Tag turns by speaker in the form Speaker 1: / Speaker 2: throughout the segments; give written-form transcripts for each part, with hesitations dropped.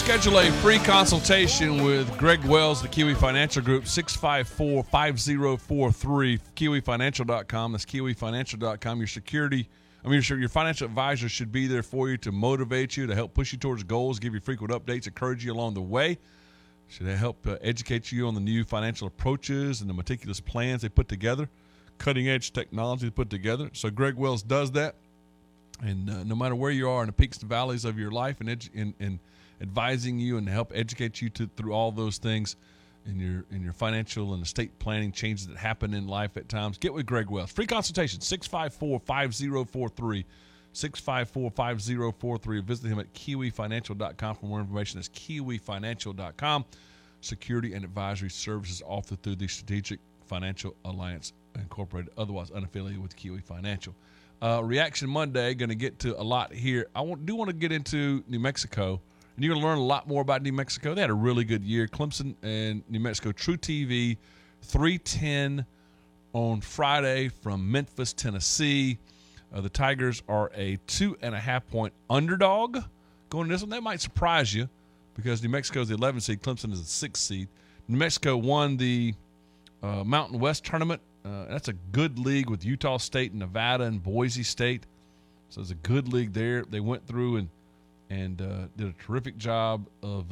Speaker 1: Schedule a free consultation with Greg Wells, the Kiwi Financial Group, 654-5043, kiwifinancial.com. That's kiwifinancial.com. Your financial advisor should be there for you to motivate you, to help push you towards goals, give you frequent updates, encourage you along the way. Should they help educate you on the new financial approaches and the meticulous plans they put together, cutting-edge technology they put together. So Greg Wells does that. And no matter where you are in the peaks and valleys of your life and advising you and help educate you through all those things in your financial and estate planning changes that happen in life at times, get with Greg Wells. Free consultation, 654-5043, 654-5043. Visit him at kiwifinancial.com for more information. That's kiwifinancial.com. Security and advisory services offered through the Strategic Financial Alliance Incorporated, otherwise unaffiliated with Kiwi Financial. Reaction Monday, going to get to a lot here. I do want to get into New Mexico, and you're going to learn a lot more about New Mexico. They had a really good year. Clemson and New Mexico, True TV, 3:10 on Friday from Memphis, Tennessee. The Tigers are a 2.5-point underdog going to this one. That might surprise you because New Mexico is the 11th seed. Clemson is the 6th seed. New Mexico won the Mountain West tournament. That's a good league with Utah State and Nevada and Boise State. So it's a good league there. They went through and did a terrific job of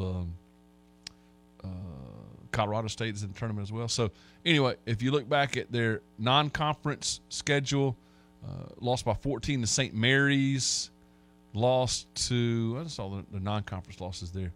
Speaker 1: Colorado State is in the tournament as well. So anyway, if you look back at their non-conference schedule, lost by 14 to St. Mary's, lost to, I just saw the non-conference losses there.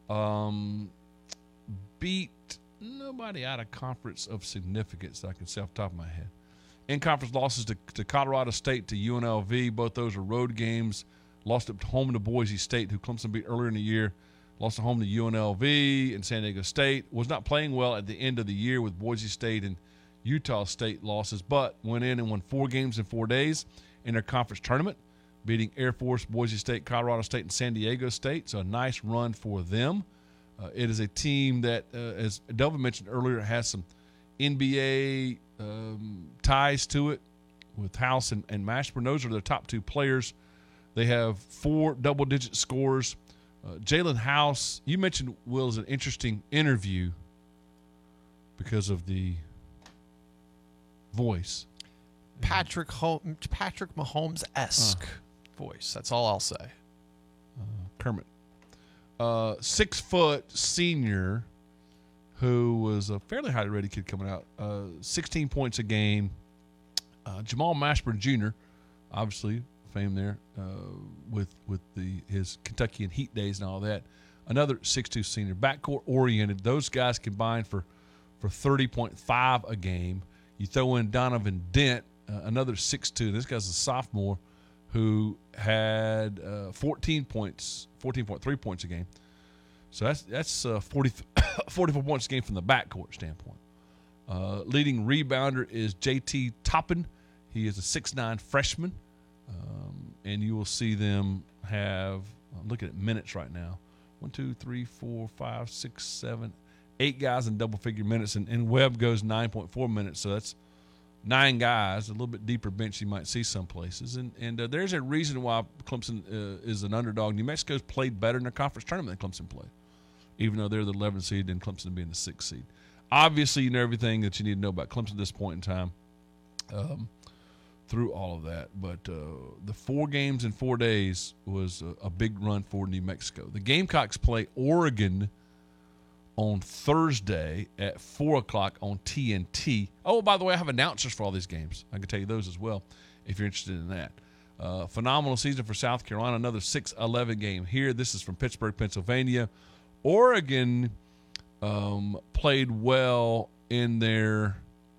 Speaker 1: Beat nobody out of conference of significance that I can say off the top of my head. In-conference losses to Colorado State, to UNLV. Both those are road games. Lost at home to Boise State, who Clemson beat earlier in the year. Lost at home to UNLV and San Diego State. Was not playing well at the end of the year with Boise State and Utah State losses, but went in and won 4 games in 4 days in their conference tournament, beating Air Force, Boise State, Colorado State, and San Diego State. So a nice run for them. It is a team that, as Delvin mentioned earlier, has some NBA ties to it with House and Mashburn. Those are their top 2 players. They have 4 double-digit scores. Jalen House, you mentioned, Will, is an interesting interview because of the voice.
Speaker 2: Patrick Mahomes-esque voice. That's all I'll say.
Speaker 1: Kermit. 6-foot senior who was a fairly highly rated kid coming out. 16 points a game. Jamal Mashburn Jr., obviously fame there with his Kentucky and Heat days and all that. Another 6'2 senior, backcourt oriented. Those guys combined for 30.5 a game. You throw in Donovan Dent, another 6'2. This guy's a sophomore who had 14.3 points a game. So that's 44 points a game from the backcourt standpoint. Leading rebounder is J.T. Toppin. He is a 6'9 freshman. And you will see them have, I'm looking at minutes right now, 1, 2, 3, 4, 5, 6, 7, 8 guys in double-figure minutes. And Webb goes 9.4 minutes, so that's 9 guys, a little bit deeper bench you might see some places. And there's a reason why Clemson is an underdog. New Mexico's played better in their conference tournament than Clemson played, even though they're the 11th seed and Clemson being the 6th seed. Obviously, you know everything that you need to know about Clemson at this point in time through all of that. But the 4 games in 4 days was a big run for New Mexico. The Gamecocks play Oregon on Thursday at 4 o'clock on TNT. Oh, by the way, I have announcers for all these games. I can tell you those as well if you're interested in that. Phenomenal season for South Carolina, another 6-11 game here. This is from Pittsburgh, Pennsylvania. Oregon played well in their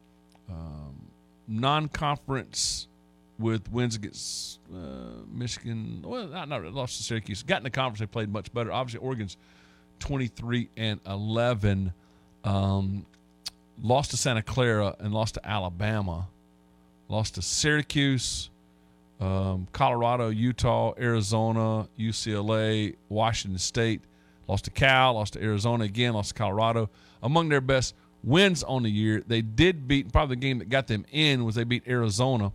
Speaker 1: non-conference with wins against Michigan. Well, not really, lost to Syracuse. Got in the conference, they played much better. Obviously, Oregon's 23-11. Lost to Santa Clara and lost to Alabama. Lost to Syracuse, Colorado, Utah, Arizona, UCLA, Washington State. Lost to Cal, lost to Arizona again, lost to Colorado. Among their best wins on the year, they did beat, probably the game that got them in was they beat Arizona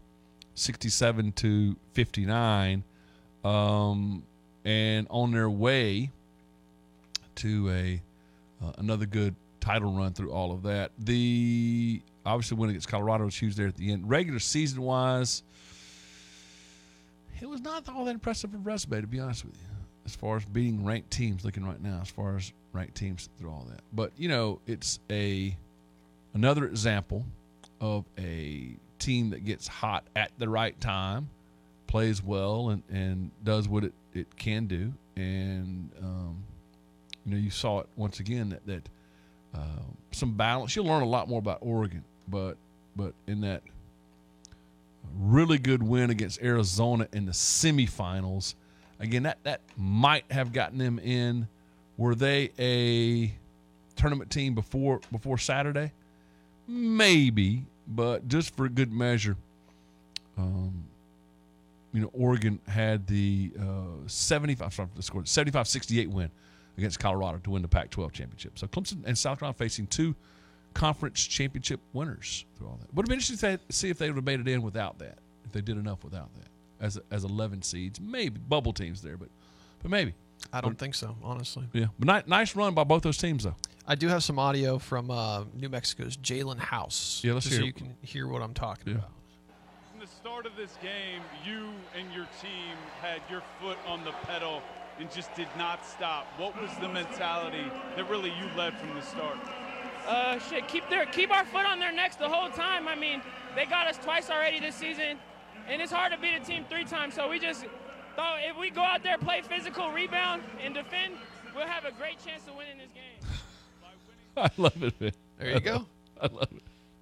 Speaker 1: 67-59. And on their way to another good title run through all of that. The obviously win against Colorado was huge there at the end. Regular season wise, it was not all that impressive of a resume, to be honest with you, as far as beating ranked teams. Looking right now, as far as ranked teams through all that, but it's another example of a team that gets hot at the right time, plays well, and does what it can do. And you saw it once again that some balance. You'll learn a lot more about Oregon, but in that really good win against Arizona in the semifinals, again that might have gotten them in. Were they a tournament team before Saturday? Maybe, but just for good measure, Oregon had the 75-68 win against Colorado to win the Pac-12 championship. So Clemson and South Carolina facing two conference championship winners through all that. Would have been interesting to see if they would have made it in without that, if they did enough without that as 11 seeds. Maybe bubble teams there, but maybe.
Speaker 2: I don't think so, honestly.
Speaker 1: Yeah, but nice run by both those teams, though.
Speaker 2: I do have some audio from New Mexico's Jalen House.
Speaker 1: Yeah, let's hear
Speaker 2: so
Speaker 1: it.
Speaker 2: you can hear what I'm talking about.
Speaker 3: From the start of this game, you and your team had your foot on the pedal and just did not stop. What was the mentality that really you led from the start?
Speaker 4: Keep our foot on their necks the whole time. I mean, they got us twice already this season, and it's hard to beat a team 3 times. So we just thought if we go out there, play physical, rebound, and defend, we'll have a great chance of winning this game.
Speaker 1: I love it, man.
Speaker 2: There you go.
Speaker 1: I love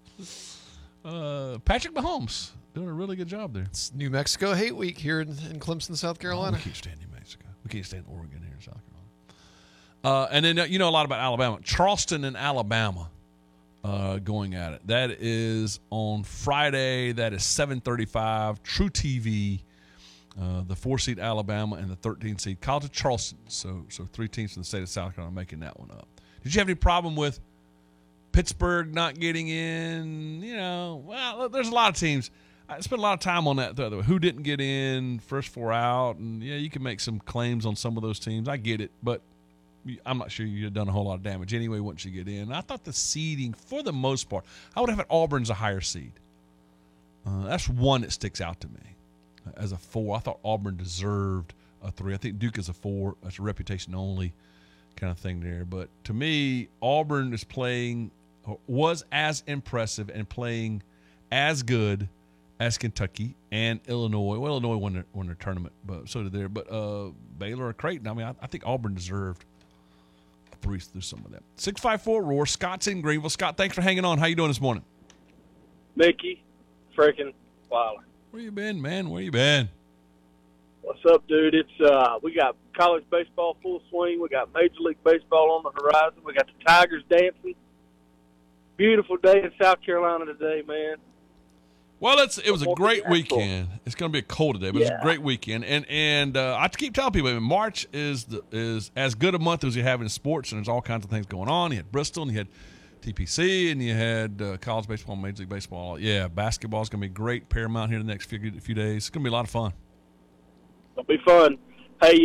Speaker 1: it. Patrick Mahomes doing a really good job there.
Speaker 2: It's New Mexico Hate Week here in Clemson, South Carolina.
Speaker 1: We can't stand New Mexico. We can't stand Oregon here in South Carolina. And then you know a lot about Alabama. Charleston and Alabama going at it. That is on Friday. That is 7:35. True TV. The 4-seed Alabama and the 13-seed College of Charleston. So 3 teams from the state of South Carolina making that one up. Did you have any problem with Pittsburgh not getting in? Well, there's a lot of teams. I spent a lot of time on that the other way. Who didn't get in, first 4 out, and you can make some claims on some of those teams. I get it, but I'm not sure you'd have done a whole lot of damage anyway once you get in. I thought the seeding, for the most part, I would have had Auburn's a higher seed. That's one that sticks out to me as a 4. I thought Auburn deserved a 3. I think Duke is a 4. That's a reputation only kind of thing there. But to me, Auburn was as impressive and playing as good as Kentucky and Illinois. Well, Illinois won their tournament, but so did they. But Baylor or Creighton, I mean, I think Auburn deserved a 3 through some of that. 654-ROAR. Scott's in Greenville. Scott, thanks for hanging on. How you doing this morning?
Speaker 5: Mickey freaking Wilder.
Speaker 1: Where you been, man? Where you been?
Speaker 5: What's up, dude? It's we got college baseball full swing. We got Major League Baseball on the horizon. We got the Tigers dancing. Beautiful day in South Carolina today, man.
Speaker 1: Well, it was a great weekend. It's going to be a cold today, but it's a great weekend. And I keep telling people, March is as good a month as you have in sports, and there's all kinds of things going on. You had Bristol, and you had TPC, and you had college baseball and Major League Baseball. Yeah, basketball is going to be great, Paramount here in the next few days. It's going to be a lot of fun.
Speaker 5: It'll be fun. Hey,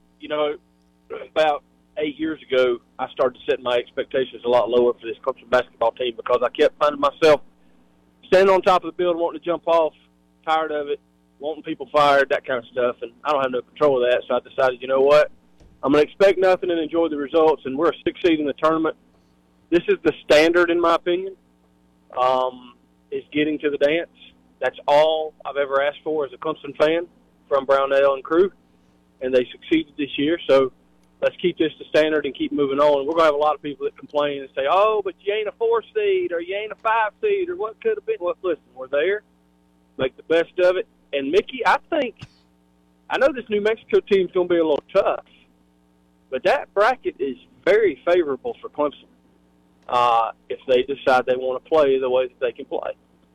Speaker 5: about 8 years ago, I started setting my expectations a lot lower for this Clemson basketball team because I kept finding myself standing on top of the building, wanting to jump off, tired of it, wanting people fired, that kind of stuff, and I don't have no control of that, so I decided, you know what, I'm going to expect nothing and enjoy the results, and we're a 6 seed in the tournament. This is the standard, in my opinion, is getting to the dance. That's all I've ever asked for as a Clemson fan from Brownell and crew, and they succeeded this year, so let's keep this the standard and keep moving on. We're going to have a lot of people that complain and say, oh, but you ain't a 4 seed or you ain't a 5 seed or what could have been. Well, listen, we're there. Make the best of it. And, Mickey, I know this New Mexico team's going to be a little tough, but that bracket is very favorable for Clemson if they decide they want to play the way that they can play.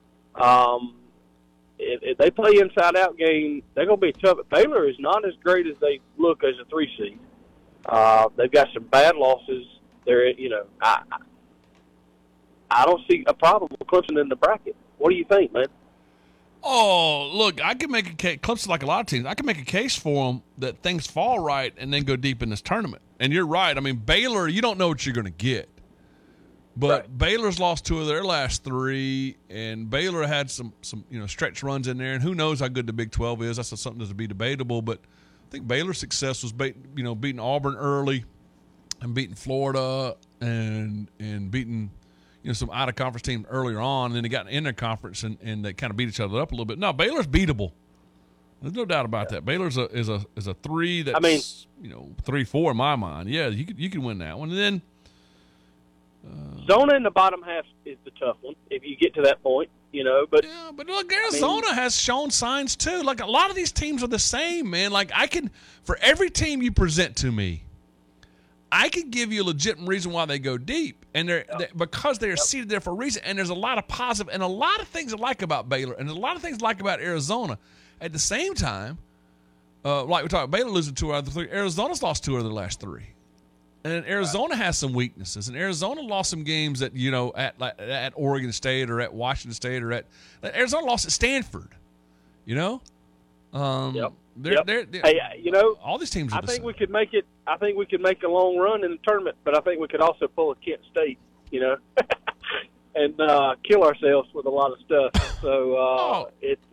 Speaker 5: If they play inside-out game, they're going to be tough. But Baylor is not as great as they look as a 3 seed. They've got some bad losses. I don't see a problem with Clemson in the bracket. What do you think, man?
Speaker 1: Oh, look, I can make a case. Clemson, like a lot of teams, I can make a case for them that things fall right and then go deep in this tournament. And you're right. I mean, Baylor, you don't know what you're going to get. But
Speaker 5: Right.
Speaker 1: Baylor's lost 2 of their last 3, and Baylor had some stretch runs in there. And who knows how good the Big 12 is? That's something to be debatable. But I think Baylor's success was beating Auburn early, and beating Florida, and beating some out of conference team earlier on. And then they got in their conference and they kind of beat each other up a little bit. No, Baylor's beatable. There's no doubt about that. Baylor's is a 3 that's 3-4 in my mind. Yeah, you could win that one. And then
Speaker 5: Zona in the bottom half is the tough one if you get to that point, But
Speaker 1: but look, Arizona has shown signs too. Like a lot of these teams are the same, man. Like for every team you present to me, I can give you a legitimate reason why they go deep, and because they are seated there for a reason. And there's a lot of positive and a lot of things I like about Baylor, and there's a lot of things I like about Arizona. At the same time, like we talked, Baylor losing 2 out of the 3. Arizona's lost 2 out of their last 3. And Arizona has some weaknesses, and Arizona lost some games that at Oregon State or at Washington State or at Arizona lost at Stanford.
Speaker 5: Yep.
Speaker 1: They're,
Speaker 5: Hey,
Speaker 1: all these teams.
Speaker 5: I think we could make it. I think we could make a long run in the tournament, but I think we could also pull a Kent State, and kill ourselves with a lot of stuff. So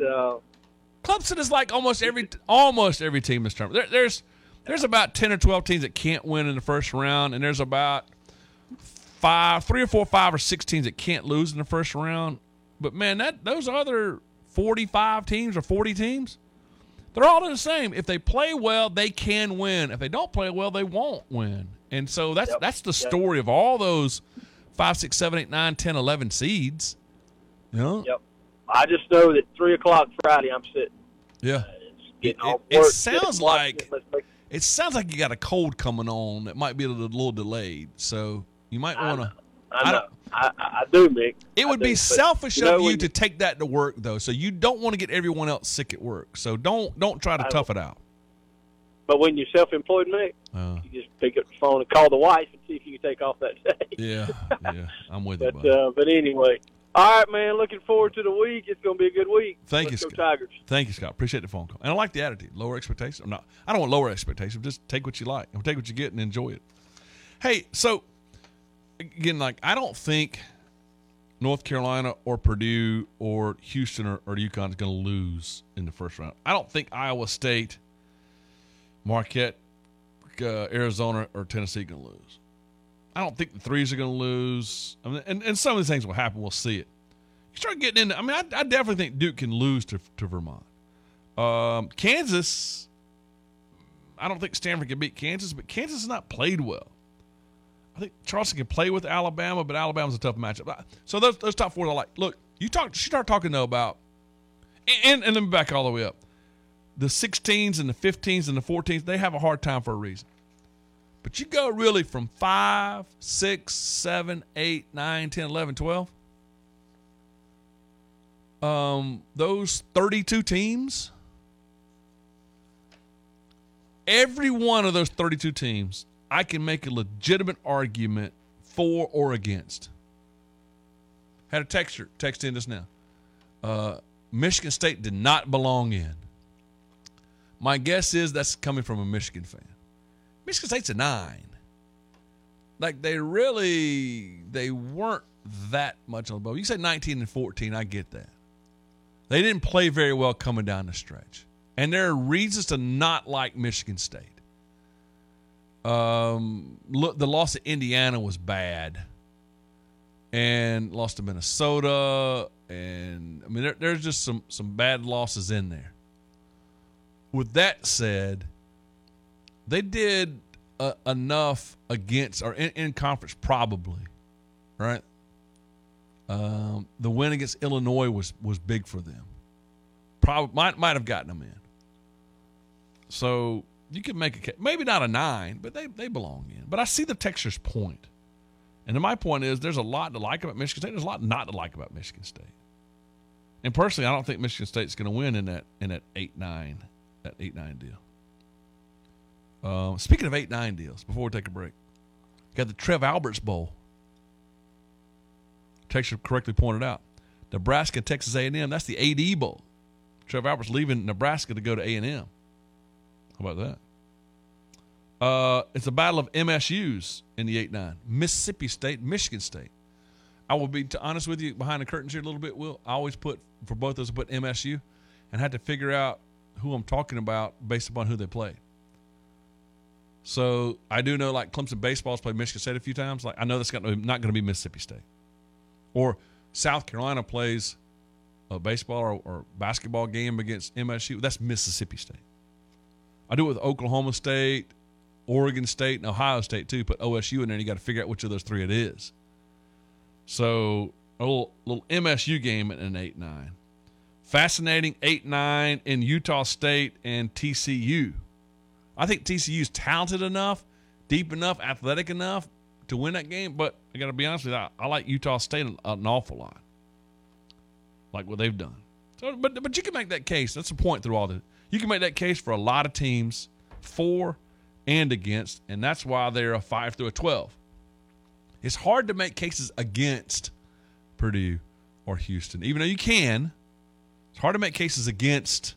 Speaker 1: Clemson is like almost every team in this tournament. There's about 10 or 12 teams that can't win in the first round, and there's about 3 or 4, 5 or 6 teams that can't lose in the first round. But man, those other 45 teams or 40 teams, they're all the same. If they play well, they can win. If they don't play well, they won't win. And so that's the story of all those 5, 6, 7, 8, 9, 10, 11 seeds.
Speaker 5: Yep. I just know that 3 o'clock Friday I'm sitting.
Speaker 1: Yeah.
Speaker 5: It
Speaker 1: sounds like you got a cold coming on that might be a little delayed. So you might want to.
Speaker 5: I do, Mick.
Speaker 1: It would be selfish of you to take that to work, though. So you don't want to get everyone else sick at work. So don't try to tough it out.
Speaker 5: But when you're self-employed, Mick, you just pick up the phone and call the wife and see if you can take off that day.
Speaker 1: Yeah, I'm with you, buddy.
Speaker 5: But anyway, all right, man. Looking forward to the week. It's going to be a good week.
Speaker 1: Thank you,
Speaker 5: Let's
Speaker 1: Scott.
Speaker 5: go Tigers.
Speaker 1: Thank you, Scott. Appreciate the phone call, and I like the attitude. Lower expectations. I don't want lower expectations. Just take what you like and take what you get and enjoy it. Hey, so again, I don't think North Carolina or Purdue or Houston or UConn is going to lose in the first round. I don't think Iowa State, Marquette, Arizona, or Tennessee are going to lose. I don't think the threes are going to lose. I mean, and some of these things will happen. We'll see it. You start getting into. I mean, I definitely think Duke can lose to Vermont. Kansas. I don't think Stanford can beat Kansas, but Kansas has not played well. I think Charleston can play with Alabama, but Alabama's a tough matchup. So those top 4 I like. Look, you start talking though about, and let me back all the way up. The 16s and the 15s and the 14s, they have a hard time for a reason. But you go really from 5, 6, 7, 8, 9, 10, 11, 12. Those 32 teams, every one of those 32 teams, I can make a legitimate argument for or against. Had a text in just now. Michigan State did not belong in. My guess is that's coming from a Michigan fan. Michigan State's a 9. Like they weren't that much on the boat. You said 19 and 14, I get that. They didn't play very well coming down the stretch. And there are reasons to not like Michigan State. Look, the loss to Indiana was bad. And lost to Minnesota. And I mean there's just some bad losses in there. With that said, they did enough against or in conference probably, right? The win against Illinois was big for them. Probably might have gotten them in. So you could make a case, maybe not a 9, but they belong in. But I see the texture's point, and my point is there's a lot to like about Michigan State. There's a lot not to like about Michigan State. And personally, I don't think Michigan State's going to win in that 8-9 deal. Speaking of 8-9 deals, before we take a break, got the Trev Alberts Bowl. Texture correctly pointed out. Nebraska, Texas A&M, that's the AD Bowl. Trev Alberts leaving Nebraska to go to A&M. How about It's a battle of MSUs in the 8-9. Mississippi State, Michigan State. I will be honest with you, behind the curtains here a little bit, Will. I always put, for both of those, I put MSU and had to figure out who I'm talking about based upon who they played. So I do know, like, Clemson baseball's played Michigan State a few times. Like, I know that's not going to be Mississippi State. Or South Carolina plays a baseball or basketball game against MSU. That's Mississippi State. I do it with Oklahoma State, Oregon State, and Ohio State too. Put OSU in there, and you got to figure out which of those three it is. So a little MSU game in an 8-9. Fascinating 8-9 in Utah State and TCU. I think TCU's talented enough, deep enough, athletic enough to win that game. But I got to be honest with you, I like Utah State an awful lot, like what they've done. So, but you can make that case. That's the point through all this. You can make that case for a lot of teams, for and against, and that's why they're a 5 through a 12. It's hard to make cases against Purdue or Houston, even though you can. It's hard to make cases against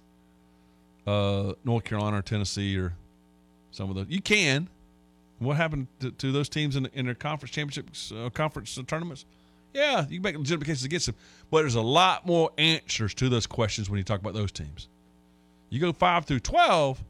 Speaker 1: North Carolina or Tennessee or some of those. You can. What happened to those teams in their conference championships, conference tournaments? Yeah, you can make legitimate cases against them, but there's a lot more answers to those questions when you talk about those teams. You go 5 through 12,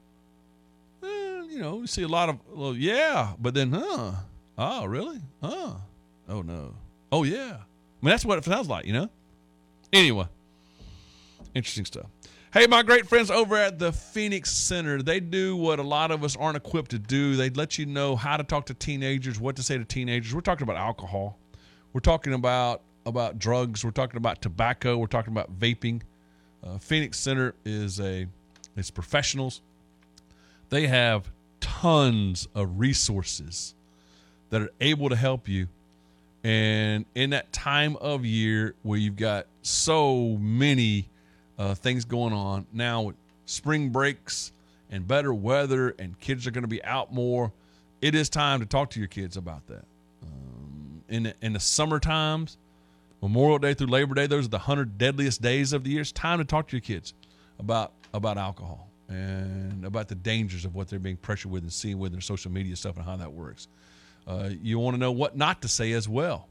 Speaker 1: you see a lot of, well, yeah, but then, oh, really? Oh no. Oh, yeah. I mean, that's what it sounds like, Anyway, interesting stuff. Hey, my great friends over at the Phoenix Center, they do what a lot of us aren't equipped to do. They let you know how to talk to teenagers, what to say to teenagers. We're talking about alcohol. We're talking about drugs. We're talking about tobacco. We're talking about vaping. Phoenix Center it's professionals. They have tons of resources that are able to help you. And in that time of year where you've got so many things going on now with spring breaks and better weather and kids are going to be out more, it is time to talk to your kids about that. In the summer times, Memorial Day through Labor Day, those are the 100 deadliest days of the year. It's time to talk to your kids about alcohol and about the dangers of what they're being pressured with and seeing with their social media stuff and how that works. You want to know what not to say as well.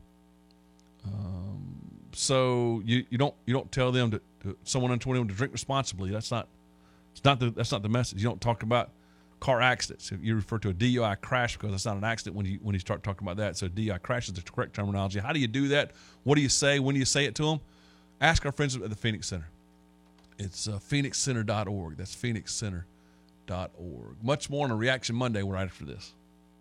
Speaker 1: So you don't tell them to someone under 21 to drink responsibly. That's not the message. You don't talk about car accidents. You refer to a DUI crash because it's not an accident when you start talking about that. So DUI crash is the correct terminology. How do you do that? What do you say? When do you say it to them? Ask our friends at the Phoenix Center. It's phoenixcenter.org. That's phoenixcenter.org. Much more on a Reaction Monday right after this.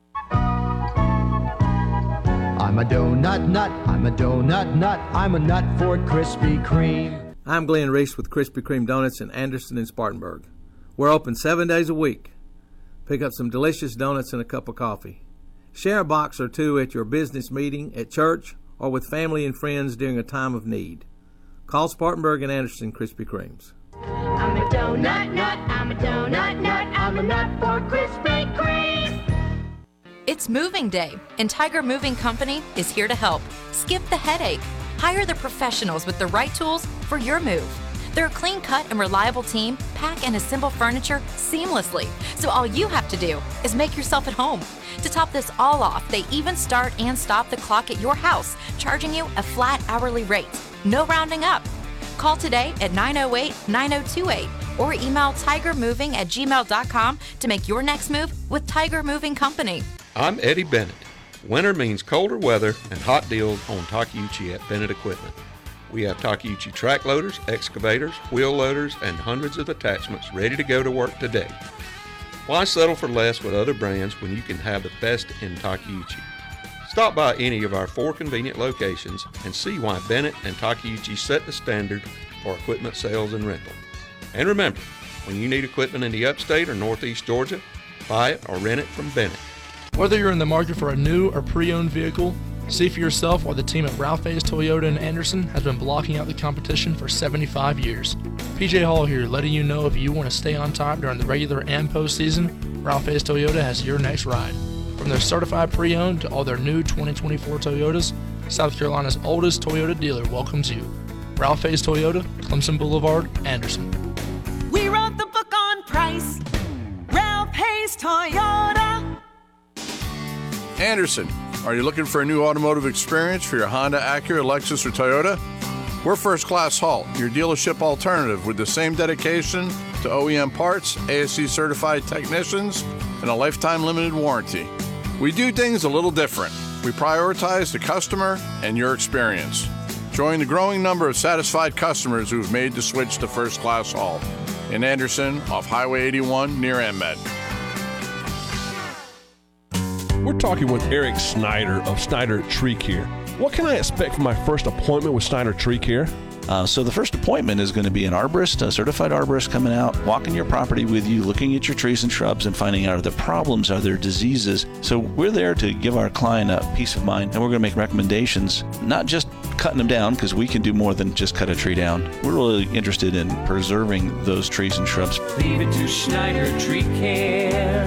Speaker 6: I'm a donut nut, I'm a donut nut, I'm a nut for Krispy Kreme.
Speaker 7: I'm Glenn Reese with Krispy Kreme Donuts in Anderson and Spartanburg. We're open 7 days a week. Pick up some delicious donuts and a cup of coffee. Share a box or two at your business meeting, at church, or with family and friends during a time of need. Call Spartanburg and Anderson Krispy Kremes.
Speaker 8: I'm a donut nut, I'm a donut nut, I'm a nut for Krispy Kreme.
Speaker 9: It's moving day, and Tiger Moving Company is here to help. Skip the headache. Hire the professionals with the right tools for your move. They're a clean-cut and reliable team, pack and assemble furniture seamlessly, so all you have to do is make yourself at home. To top this all off, they even start and stop the clock at your house, charging you a flat hourly rate. No rounding up. Call today at 908-9028 or email tigermoving@gmail.com to make your next move with Tiger Moving Company.
Speaker 10: I'm Eddie Bennett. Winter means colder weather and hot deals on Takeuchi at Bennett Equipment. We have Takeuchi track loaders, excavators, wheel loaders, and hundreds of attachments ready to go to work today. Why settle for less with other brands when you can have the best in Takeuchi? Stop by any of our 4 convenient locations and see why Bennett and Takeuchi set the standard for equipment sales and rental. And remember, when you need equipment in the upstate or northeast Georgia, buy it or rent it from Bennett.
Speaker 11: Whether you're in the market for a new or pre-owned vehicle, see for yourself why the team at Ralph Hayes Toyota in Anderson has been blocking out the competition for 75 years. PJ Hall here, letting you know if you want to stay on top during the regular and postseason, Ralph Hayes Toyota has your next ride. From their certified pre-owned to all their new 2024 Toyotas, South Carolina's oldest Toyota dealer welcomes you. Ralph Hayes Toyota, Clemson Boulevard, Anderson.
Speaker 12: We wrote the book on price. Ralph Hayes Toyota. Anderson, are you looking for a new automotive experience for your Honda, Acura, Lexus, or Toyota? We're First Class Halt, your dealership alternative with the same dedication to OEM parts, ASE certified technicians, and a lifetime limited warranty. We do things a little different. We prioritize the customer and your experience. Join the growing number of satisfied customers who have made the switch to First Class Halt in Anderson off Highway 81 near MMed.
Speaker 13: We're talking with Eric Snyder of Snyder Tree Care. What can I expect from my first appointment with Snyder Tree Care?
Speaker 14: So the first appointment is going to be an arborist, a certified arborist coming out, walking your property with you, looking at your trees and shrubs and finding out are there problems, are there diseases. So we're there to give our client a peace of mind, and we're going to make recommendations, not just cutting them down, because we can do more than just cut a tree down. We're really interested in preserving those trees and shrubs.
Speaker 15: Leave it to Schneider Tree Care.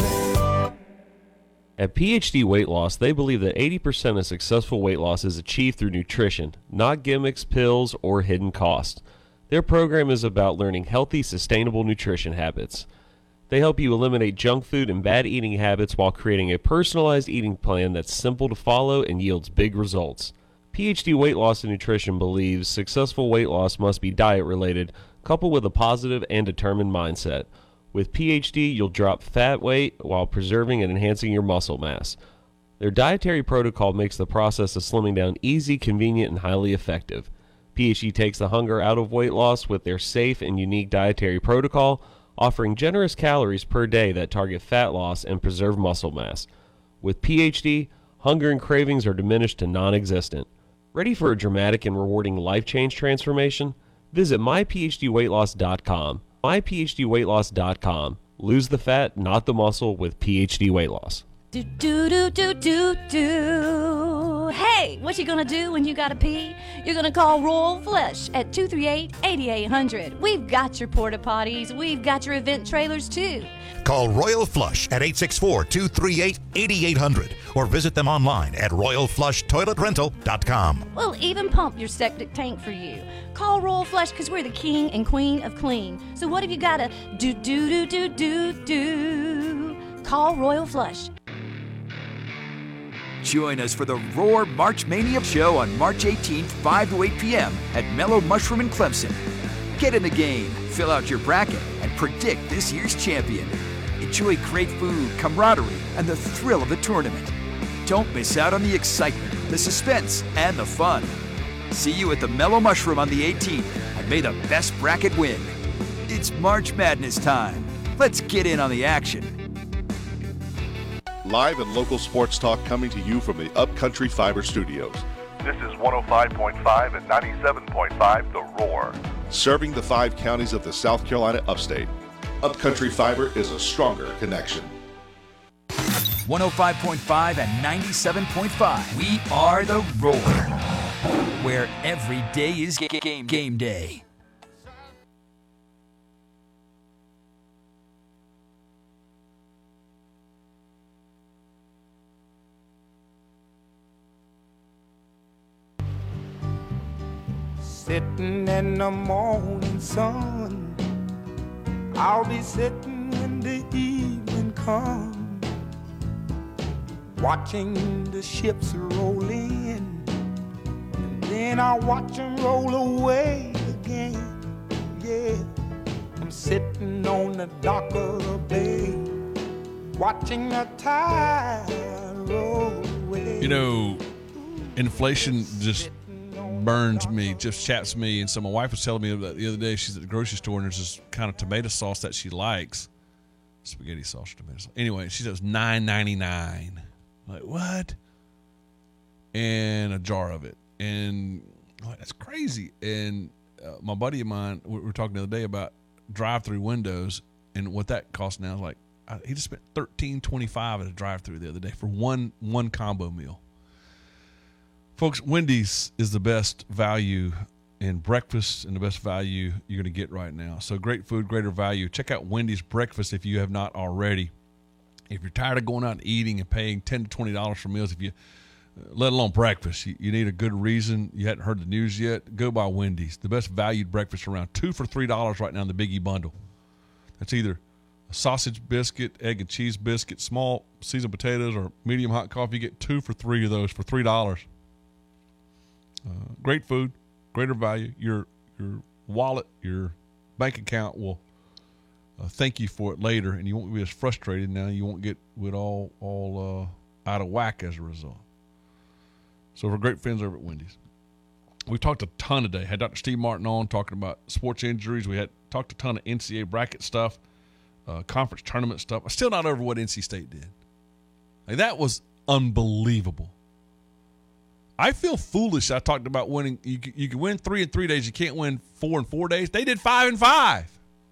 Speaker 16: At PhD Weight Loss, they believe that 80% of successful weight loss is achieved through nutrition, not gimmicks, pills, or hidden costs. Their program is about learning healthy, sustainable nutrition habits. They help you eliminate junk food and bad eating habits while creating a personalized eating plan that's simple to follow and yields big results. PhD Weight Loss and Nutrition believes successful weight loss must be diet-related, coupled with a positive and determined mindset. With PhD, you'll drop fat weight while preserving and enhancing your muscle mass. Their dietary protocol makes the process of slimming down easy, convenient, and highly effective. PhD takes the hunger out of weight loss with their safe and unique dietary protocol, offering generous calories per day that target fat loss and preserve muscle mass. With PhD, hunger and cravings are diminished to non-existent. Ready for a dramatic and rewarding life change transformation? Visit myphdweightloss.com. myphdweightloss.com. Lose the fat, not the muscle, with PhD Weight Loss.
Speaker 17: Do do do do do do. Hey, what you gonna do when you gotta pee? You're gonna call Royal Flush at 238-8800. We've got your porta potties. We've got your event trailers too.
Speaker 18: Call Royal Flush at 864-238-8800 or visit them online at royalflushtoiletrental.com.
Speaker 17: We'll even pump your septic tank for you. Call Royal Flush because we're the king and queen of clean. So what have you gotta do do do do do do? Call Royal Flush.
Speaker 19: Join us for the Roar March Mania show on March 18th, 5 to 8 p.m. at Mellow Mushroom in Clemson. Get in the game, fill out your bracket, and predict this year's champion. Enjoy great food, camaraderie, and the thrill of the tournament. Don't miss out on the excitement, the suspense, and the fun. See you at the Mellow Mushroom on the 18th, and may the best bracket win. It's March Madness time. Let's get in on the action.
Speaker 20: Live and local sports talk coming to you from the Upcountry Fiber Studios.
Speaker 21: This is 105.5 and 97.5 The Roar.
Speaker 20: Serving the 5 counties of the South Carolina upstate. Upcountry Fiber is a stronger connection.
Speaker 19: 105.5 and 97.5. We are The Roar, where every day is game day.
Speaker 22: Sitting in the morning sun, I'll be sitting when the evening comes, watching the ships roll in, and then I'll watch them roll away again. Yeah, I'm sitting on the dock of the bay, watching the tide roll away.
Speaker 1: You know, inflation just burns me, just chaps me. And so my wife was telling me about the other day, she's at the grocery store and there's this kind of tomato sauce that she likes, spaghetti sauce, tomato sauce. Anyway, she says $9.99. Like, what? And a jar of it. And I'm like, that's crazy. And my buddy of mine, we were talking the other day about drive-through windows and what that costs now. Like, he just spent $13.25 at a drive-through the other day for one combo meal. Folks, Wendy's is the best value in breakfast and the best value you're going to get right now. So great food, greater value. Check out Wendy's breakfast if you have not already. If you're tired of going out and eating and paying $10 to $20 for meals, let alone breakfast, you need a good reason. You hadn't heard the news yet, go by Wendy's. The best valued breakfast around, 2 for $3 right now in the Biggie Bundle. That's either sausage biscuit, egg and cheese biscuit, small seasoned potatoes, or medium hot coffee. You get 2 for 3 of those for $3. Great food, greater value. Your wallet, your bank account will thank you for it later, and you won't be as frustrated now. You won't get with all out of whack as a result. So we're great friends over at Wendy's. We talked a ton today. Had Dr. Steve Martin on talking about sports injuries. We had talked a ton of NCAA bracket stuff, conference tournament stuff. I'm still not over what NC State did. Like, that was unbelievable. I feel foolish. I talked about winning. You can win 3 in 3 days. You can't win 4 in 4 days. They did 5 in 5.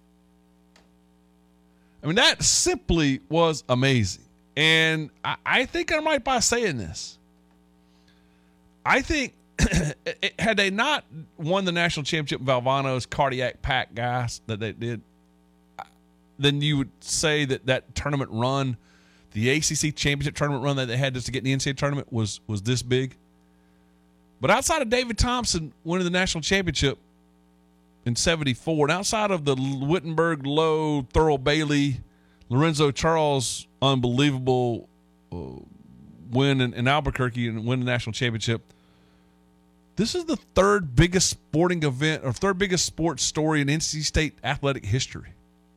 Speaker 1: I mean, that simply was amazing. And I think I'm right by saying this. I think had they not won the national championship, Valvano's cardiac pack guys that they did, then you would say that tournament run, the ACC championship tournament run that they had just to get in the NCAA tournament was this big. But outside of David Thompson winning the national championship in 74, and outside of the Wittenberg, Lowe, Thurl Bailey, Lorenzo Charles unbelievable win in Albuquerque and win the national championship, this is the third biggest sporting event or third biggest sports story in NC State athletic history.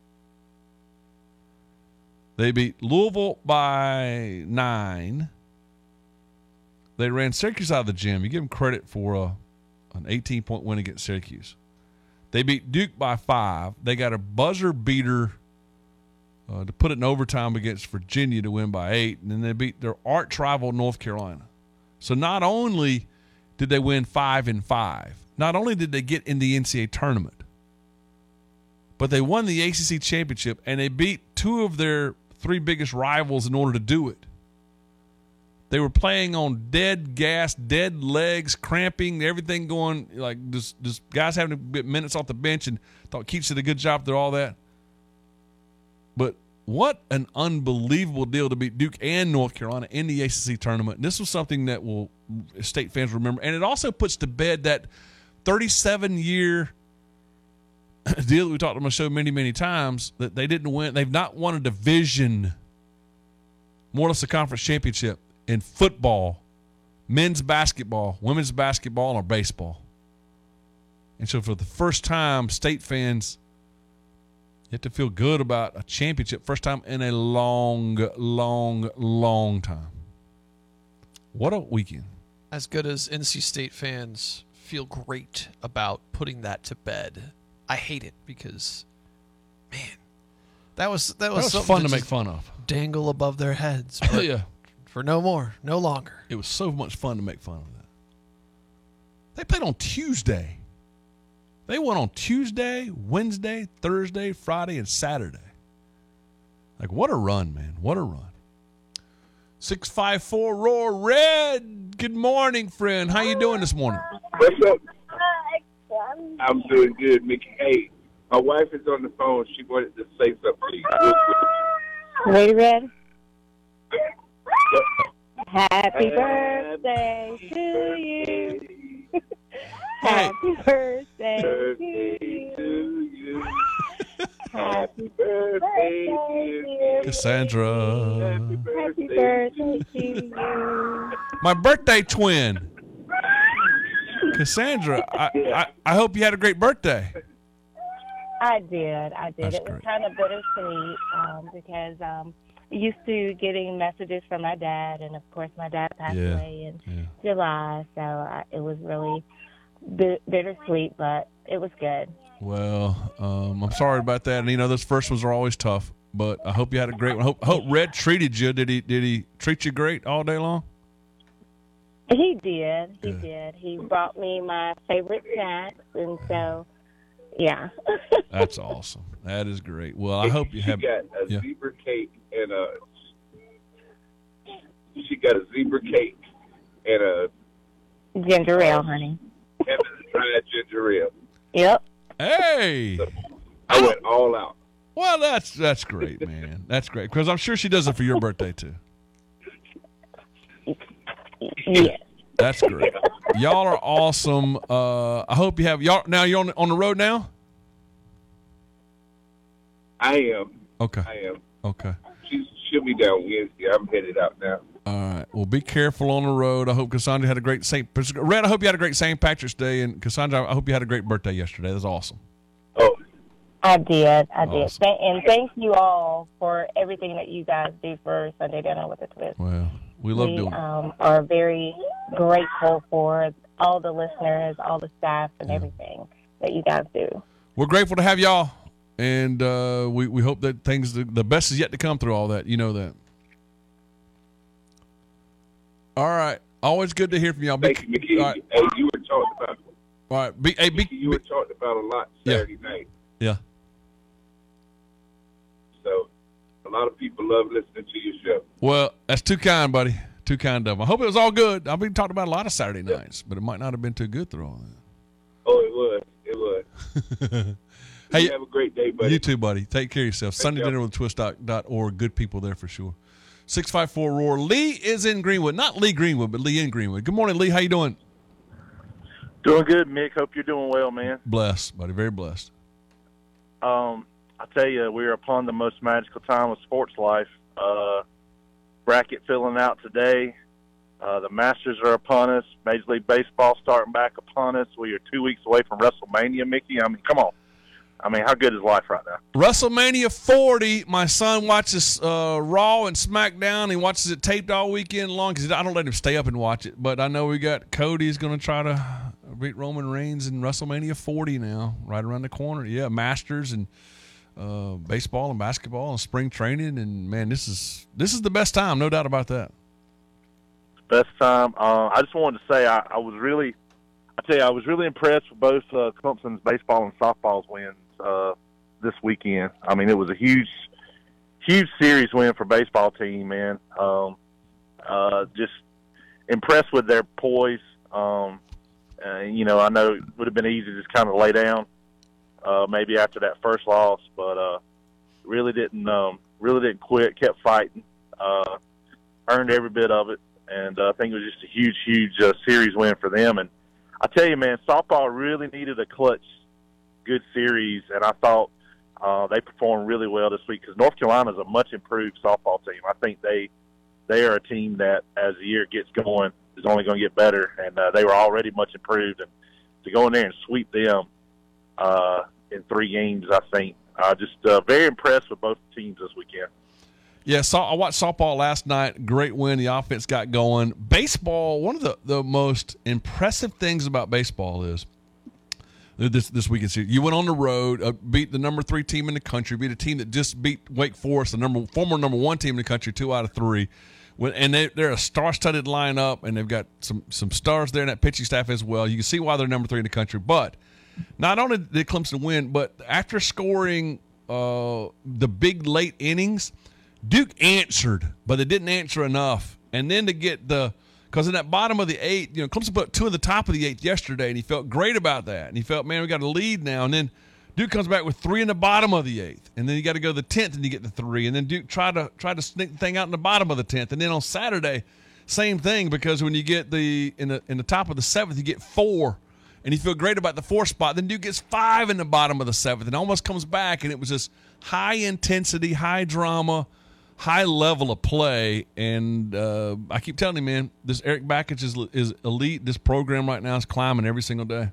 Speaker 1: They beat Louisville by 9. They ran Syracuse out of the gym. You give them credit for an 18-point win against Syracuse. They beat Duke by 5. They got a buzzer beater to put it in overtime against Virginia to win by 8. And then they beat their arch rival North Carolina. So not only did they win 5 in 5, not only did they get in the NCAA tournament, but they won the ACC championship, and they beat 2 of their 3 biggest rivals in order to do it. They were playing on dead gas, dead legs, cramping, everything going, like just guys having to get minutes off the bench, and thought Keats did a good job through all that. But what an unbelievable deal to beat Duke and North Carolina in the ACC tournament. And this was something that will State fans remember. And it also puts to bed that 37-year deal that we talked on the show many, many times, that they didn't win. They've not won a division, more or less a conference championship, in football, men's basketball, women's basketball, or baseball. And so for the first time, State fans get to feel good about a championship, first time in a long, long, long time. What a weekend.
Speaker 2: As good as NC State fans feel great about putting that to bed, I hate it because, man, that was
Speaker 1: fun to make fun of.
Speaker 2: Dangle above their heads.
Speaker 1: Yeah.
Speaker 2: For no more, no longer.
Speaker 1: It was so much fun to make fun of that. They played on Tuesday. They won on Tuesday, Wednesday, Thursday, Friday, and Saturday. Like, what a run, man. What a run. 654 Roar Red. Good morning, friend. How you doing this morning?
Speaker 3: What's up? I'm doing good, Mickey. Hey, my wife is on the phone. She wanted to say something to you.
Speaker 4: Ready, Red? Happy birthday to you. Happy birthday to you. Happy birthday, dear
Speaker 1: Cassandra.
Speaker 4: Happy birthday to you.
Speaker 1: My birthday twin. Cassandra, I hope you had a great birthday.
Speaker 4: I did.
Speaker 1: That's
Speaker 4: It was
Speaker 1: great.
Speaker 4: kind of bittersweet because used to getting messages from my dad, and of course my dad passed away in July, so it was really bittersweet, but it was good.
Speaker 1: Well, I'm sorry about that. And those first ones are always tough, but I hope you had a great one. I hope Red treated you. Did he treat you great all day long?
Speaker 4: He did. He did. He brought me my favorite snacks, and so yeah.
Speaker 1: That's awesome. That is great. Well, I hope you have.
Speaker 3: She got a zebra cake and She got a zebra cake and a
Speaker 4: ginger ale, honey.
Speaker 3: And a dried ginger ale.
Speaker 4: Yep.
Speaker 1: Hey.
Speaker 3: So I went all out.
Speaker 1: Well, that's great, man. That's great because I'm sure she does it for your birthday too.
Speaker 4: Yes.
Speaker 1: That's great. Y'all are awesome. I hope you have y'all. Now you're on the road now.
Speaker 3: I am.
Speaker 1: Okay.
Speaker 3: I am.
Speaker 1: Okay.
Speaker 3: She'll be down Wednesday. I'm headed out now.
Speaker 1: All right. Well, be careful on the road. I hope Cassandra had a great Red, I hope you had a great St. Patrick's Day, and Cassandra, I hope you had a great birthday yesterday. That was awesome.
Speaker 3: Oh,
Speaker 4: I did.
Speaker 1: Awesome.
Speaker 4: And thank you all for everything that you guys do for Sunday Dinner with the Twist.
Speaker 1: Well, we love doing it.
Speaker 4: Are very grateful for all the listeners, all the staff, and everything that you guys do.
Speaker 1: We're grateful to have y'all, and we hope that the best is yet to come through all that. You know that. All right. Always good to hear from y'all.
Speaker 3: Thank you, Mickey.
Speaker 1: All right.
Speaker 3: Hey, you were talking about.
Speaker 1: All right.
Speaker 3: You were talking about a lot Saturday night.
Speaker 1: Yeah.
Speaker 3: So, a lot of people love listening to your show.
Speaker 1: Well, that's too kind, buddy. Too kind of them. I hope it was all good. I've been talking about a lot of Saturday nights, but it might not have been too good through all that.
Speaker 3: Oh, it was. It was.
Speaker 1: Hey,
Speaker 3: you have a great day, buddy.
Speaker 1: You too, buddy. Take care of yourself. Sunday Dinner with Twist.org. Good people there for sure. 654-ROAR. Lee is in Greenwood. Not Lee Greenwood, but Lee in Greenwood. Good morning, Lee. How you doing?
Speaker 5: Doing good, Mick. Hope you're doing well, man.
Speaker 1: Blessed, buddy. Very blessed.
Speaker 5: I tell you, we're upon the most magical time of sports life. Bracket filling out today. The Masters are upon us. Major League Baseball starting back upon us. We are 2 weeks away from WrestleMania, Mickey. I mean, come on. I mean, how good is life right now?
Speaker 1: WrestleMania 40. My son watches Raw and SmackDown. He watches it taped all weekend long because I don't let him stay up and watch it. But I know we got Cody's going to try to beat Roman Reigns in WrestleMania 40 now, right around the corner. Yeah, Masters and baseball and basketball and spring training. And, man, this is the best time, no doubt about that.
Speaker 5: Best time. I just wanted to say I was really impressed with both Clemson's baseball and softball's wins this weekend. I mean, it was a huge series win for baseball team, man. Just impressed with their poise. You know, I know it would have been easy to just kind of lay down maybe after that first loss, but really didn't quit, kept fighting, earned every bit of it, and I think it was just a huge series win for them. And I tell you, man, softball really needed a clutch, good series, and I thought they performed really well this week because North Carolina is a much improved softball team. I think they are a team that, as the year gets going, is only going to get better, and they were already much improved. And to go in there and sweep them in 3 games, I think, just very impressed with both teams this weekend.
Speaker 1: Yeah, I watched softball last night. Great win. The offense got going. Baseball, one of the most impressive things about baseball is this weekend series. You went on the road, beat the number 3 team in the country, beat a team that just beat Wake Forest, the former number 1 team in the country, 2 out of 3. And they're a star-studded lineup, and they've got some stars there in that pitching staff as well. You can see why they're number 3 in the country. But not only did Clemson win, but after scoring the big late innings, Duke answered, but they didn't answer enough. And then to get because in that bottom of the 8th, Clemson put 2 in the top of the 8th yesterday, and he felt great about that. And he felt, man, we got a lead now. And then Duke comes back with 3 in the bottom of the 8th. And then you got to go to the 10th and you get the 3. And then Duke tried to sneak the thing out in the bottom of the 10th. And then on Saturday, same thing, because when you get in the top of the 7th, you get 4. And you feel great about the 4th spot. Then Duke gets 5 in the bottom of the 7th and almost comes back. And it was just high intensity, high drama, high level of play. And I keep telling you, man, this Eric Bakich is elite. This program right now is climbing every single day.